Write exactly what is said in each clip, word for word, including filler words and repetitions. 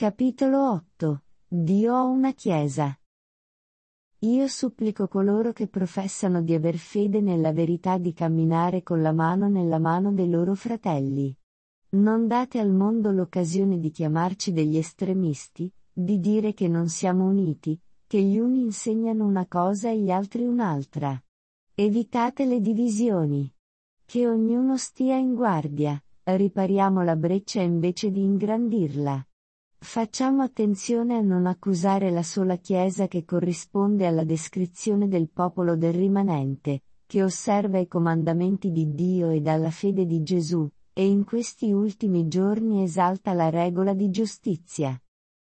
Capitolo otto. Dio ha una Chiesa. Io supplico coloro che professano di aver fede nella verità di camminare con la mano nella mano dei loro fratelli. Non date al mondo l'occasione di chiamarci degli estremisti, di dire che non siamo uniti, che gli uni insegnano una cosa e gli altri un'altra. Evitate le divisioni. Che ognuno stia in guardia, ripariamo la breccia invece di ingrandirla. Facciamo attenzione a non accusare la sola Chiesa che corrisponde alla descrizione del popolo del rimanente, che osserva i comandamenti di Dio e dalla fede di Gesù, e in questi ultimi giorni esalta la regola di giustizia.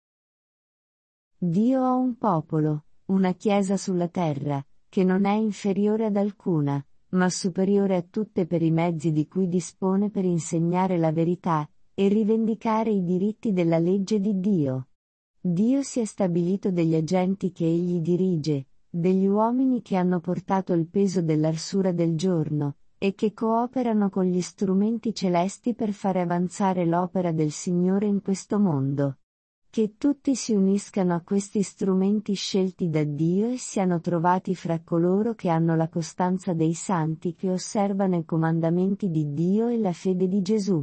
Dio ha un popolo, una Chiesa sulla terra, che non è inferiore ad alcuna, ma superiore a tutte per i mezzi di cui dispone per insegnare la verità, e rivendicare i diritti della legge di Dio. Dio si è stabilito degli agenti che egli dirige, degli uomini che hanno portato il peso dell'arsura del giorno, e che cooperano con gli strumenti celesti per fare avanzare l'opera del Signore in questo mondo. Che tutti si uniscano a questi strumenti scelti da Dio e siano trovati fra coloro che hanno la costanza dei santi che osservano i comandamenti di Dio e la fede di Gesù.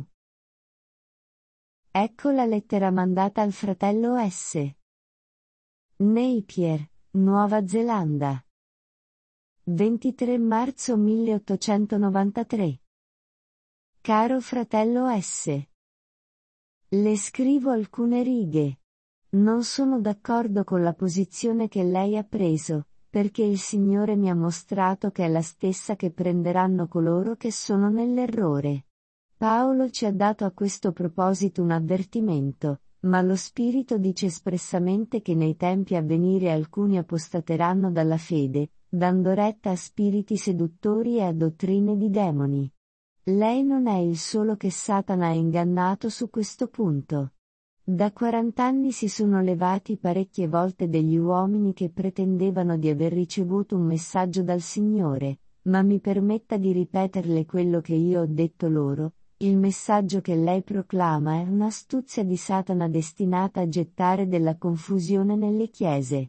Ecco la lettera mandata al fratello S. Napier, Nuova Zelanda. ventitré marzo milleottocentonovantatré. Caro fratello S. Le scrivo alcune righe. Non sono d'accordo con la posizione che lei ha preso, perché il Signore mi ha mostrato che è la stessa che prenderanno coloro che sono nell'errore. Paolo ci ha dato a questo proposito un avvertimento, ma lo Spirito dice espressamente che nei tempi a venire alcuni apostateranno dalla fede, dando retta a spiriti seduttori e a dottrine di demoni. Lei non è il solo che Satana ha ingannato su questo punto. Da quarant'anni si sono levati parecchie volte degli uomini che pretendevano di aver ricevuto un messaggio dal Signore, ma mi permetta di ripeterle quello che io ho detto loro. Il messaggio che lei proclama è un'astuzia di Satana destinata a gettare della confusione nelle chiese.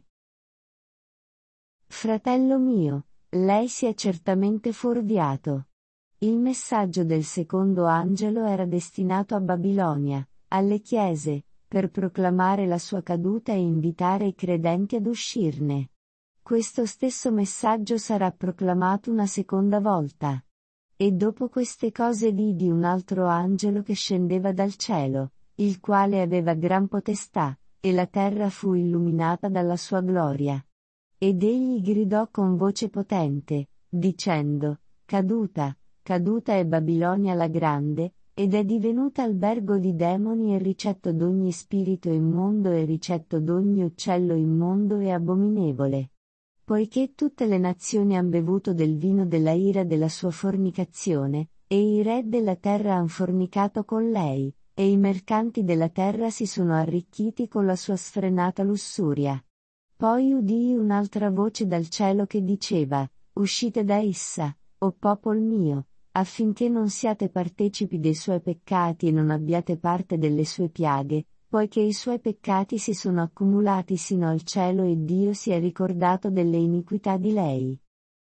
Fratello mio, lei si è certamente fuorviato. Il messaggio del secondo angelo era destinato a Babilonia, alle chiese, per proclamare la sua caduta e invitare i credenti ad uscirne. Questo stesso messaggio sarà proclamato una seconda volta. E dopo queste cose vidi un altro angelo che scendeva dal cielo, il quale aveva gran potestà, e la terra fu illuminata dalla sua gloria. Ed egli gridò con voce potente, dicendo, Caduta, caduta è Babilonia la grande, ed è divenuta albergo di demoni e ricetto d'ogni spirito immondo e ricetto d'ogni uccello immondo e abominevole. Poiché tutte le nazioni han bevuto del vino della ira della sua fornicazione, e i re della terra han fornicato con lei, e i mercanti della terra si sono arricchiti con la sua sfrenata lussuria. Poi udii un'altra voce dal cielo che diceva, Uscite da essa, o popol mio, affinché non siate partecipi dei suoi peccati e non abbiate parte delle sue piaghe, poiché i suoi peccati si sono accumulati sino al cielo e Dio si è ricordato delle iniquità di lei.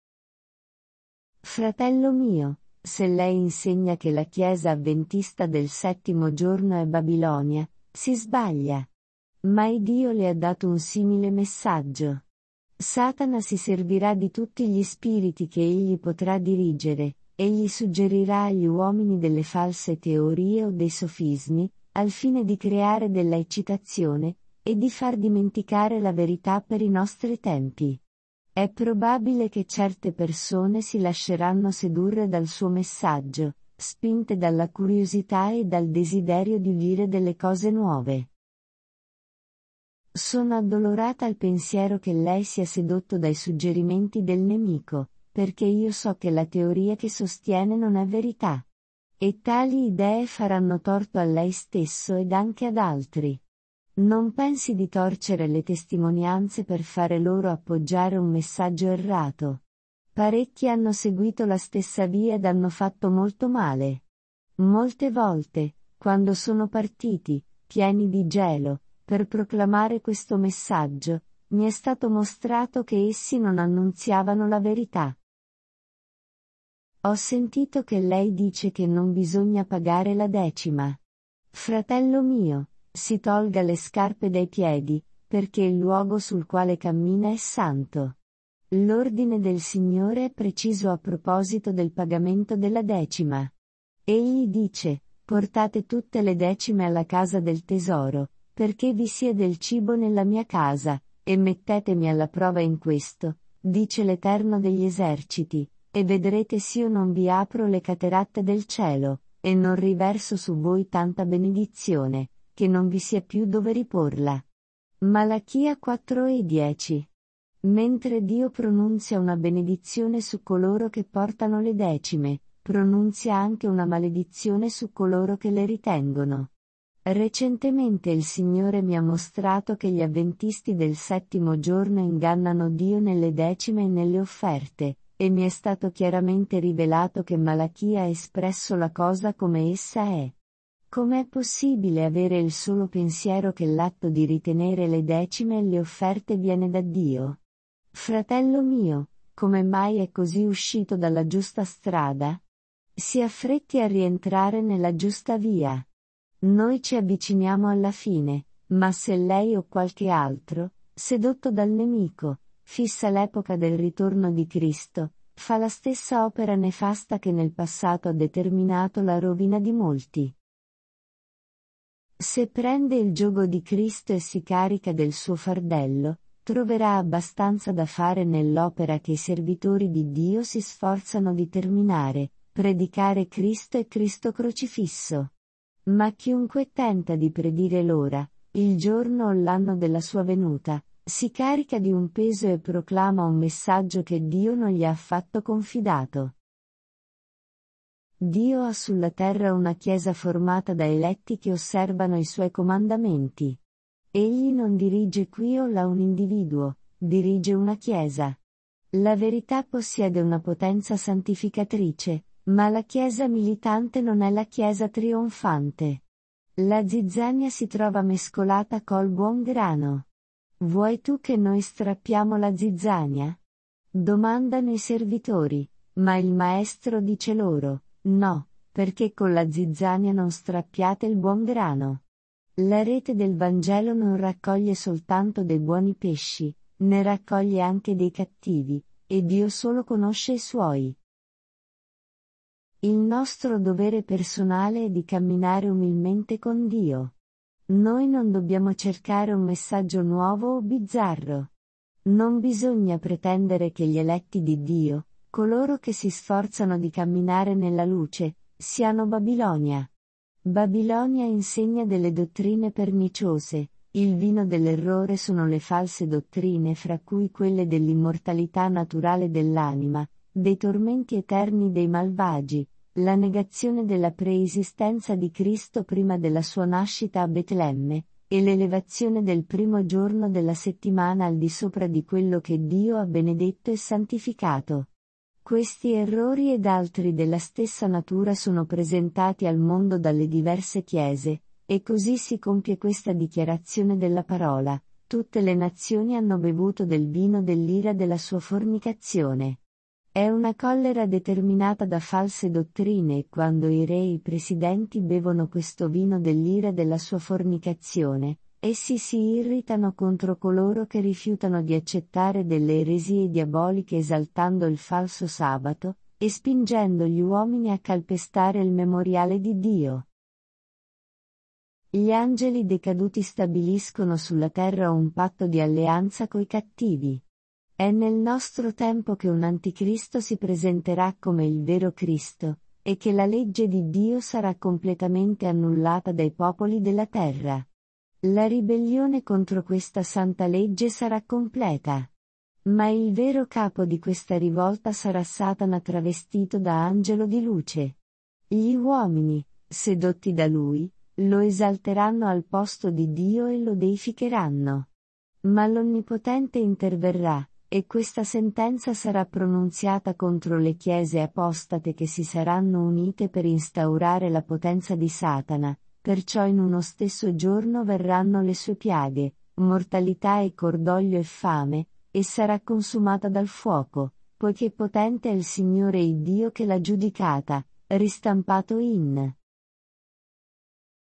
Fratello mio, se lei insegna che la Chiesa avventista del settimo giorno è Babilonia, si sbaglia. Ma Dio le ha dato un simile messaggio. Satana si servirà di tutti gli spiriti che egli potrà dirigere, egli suggerirà agli uomini delle false teorie o dei sofismi, al fine di creare della eccitazione, e di far dimenticare la verità per i nostri tempi. È probabile che certe persone si lasceranno sedurre dal suo messaggio, spinte dalla curiosità e dal desiderio di udire delle cose nuove. Sono addolorata al pensiero che lei sia sedotto dai suggerimenti del nemico, perché io so che la teoria che sostiene non è verità. E tali idee faranno torto a lei stesso ed anche ad altri. Non pensi di torcere le testimonianze per fare loro appoggiare un messaggio errato. Parecchi hanno seguito la stessa via ed hanno fatto molto male. Molte volte, quando sono partiti, pieni di gelo, per proclamare questo messaggio, mi è stato mostrato che essi non annunziavano la verità. Ho sentito che lei dice che non bisogna pagare la decima. Fratello mio, si tolga le scarpe dai piedi, perché il luogo sul quale cammina è santo. L'ordine del Signore è preciso a proposito del pagamento della decima. Egli dice: portate tutte le decime alla casa del tesoro, perché vi sia del cibo nella mia casa, e mettetemi alla prova in questo, dice l'Eterno degli eserciti, e vedrete s'io non vi apro le cateratte del cielo, e non riverso su voi tanta benedizione, che non vi sia più dove riporla. Malachia quattro e dieci. Mentre Dio pronunzia una benedizione su coloro che portano le decime, pronunzia anche una maledizione su coloro che le ritengono. Recentemente il Signore mi ha mostrato che gli avventisti del settimo giorno ingannano Dio nelle decime e nelle offerte, e mi è stato chiaramente rivelato che Malachia ha espresso la cosa come essa è. Com'è possibile avere il solo pensiero che l'atto di ritenere le decime e le offerte viene da Dio? Fratello mio, come mai è così uscito dalla giusta strada? Si affretti a rientrare nella giusta via. Noi ci avviciniamo alla fine, ma se lei o qualche altro, sedotto dal nemico, fissa l'epoca del ritorno di Cristo, fa la stessa opera nefasta che nel passato ha determinato la rovina di molti. Se prende il giogo di Cristo e si carica del suo fardello, troverà abbastanza da fare nell'opera che i servitori di Dio si sforzano di terminare, predicare Cristo e Cristo crocifisso. Ma chiunque tenta di predire l'ora, il giorno o l'anno della sua venuta, si carica di un peso e proclama un messaggio che Dio non gli ha affatto confidato. Dio ha sulla terra una chiesa formata da eletti che osservano i suoi comandamenti. Egli non dirige qui o là un individuo, dirige una chiesa. La verità possiede una potenza santificatrice, ma la chiesa militante non è la chiesa trionfante. La zizzania si trova mescolata col buon grano. Vuoi tu che noi strappiamo la zizzania? Domandano i servitori, ma il maestro dice loro: no, perché con la zizzania non strappiate il buon grano. La rete del Vangelo non raccoglie soltanto dei buoni pesci, ne raccoglie anche dei cattivi, e Dio solo conosce i suoi. Il nostro dovere personale è di camminare umilmente con Dio. Noi non dobbiamo cercare un messaggio nuovo o bizzarro. Non bisogna pretendere che gli eletti di Dio, coloro che si sforzano di camminare nella luce, siano Babilonia. Babilonia insegna delle dottrine perniciose, il vino dell'errore sono le false dottrine fra cui quelle dell'immortalità naturale dell'anima, dei tormenti eterni dei malvagi, la negazione della preesistenza di Cristo prima della sua nascita a Betlemme, e l'elevazione del primo giorno della settimana al di sopra di quello che Dio ha benedetto e santificato. Questi errori ed altri della stessa natura sono presentati al mondo dalle diverse chiese, e così si compie questa dichiarazione della parola: tutte le nazioni hanno bevuto del vino dell'ira della sua fornicazione. È una collera determinata da false dottrine e quando i re e i presidenti bevono questo vino dell'ira della sua fornicazione, essi si irritano contro coloro che rifiutano di accettare delle eresie diaboliche esaltando il falso sabato, e spingendo gli uomini a calpestare il memoriale di Dio. Gli angeli decaduti stabiliscono sulla terra un patto di alleanza coi cattivi. È nel nostro tempo che un anticristo si presenterà come il vero Cristo, e che la legge di Dio sarà completamente annullata dai popoli della terra. La ribellione contro questa santa legge sarà completa. Ma il vero capo di questa rivolta sarà Satana travestito da angelo di luce. Gli uomini, sedotti da lui, lo esalteranno al posto di Dio e lo deificheranno. Ma l'Onnipotente interverrà, e questa sentenza sarà pronunziata contro le chiese apostate che si saranno unite per instaurare la potenza di Satana, perciò in uno stesso giorno verranno le sue piaghe, mortalità e cordoglio e fame, e sarà consumata dal fuoco, poiché potente è il Signore Iddio che l'ha giudicata, ristampato in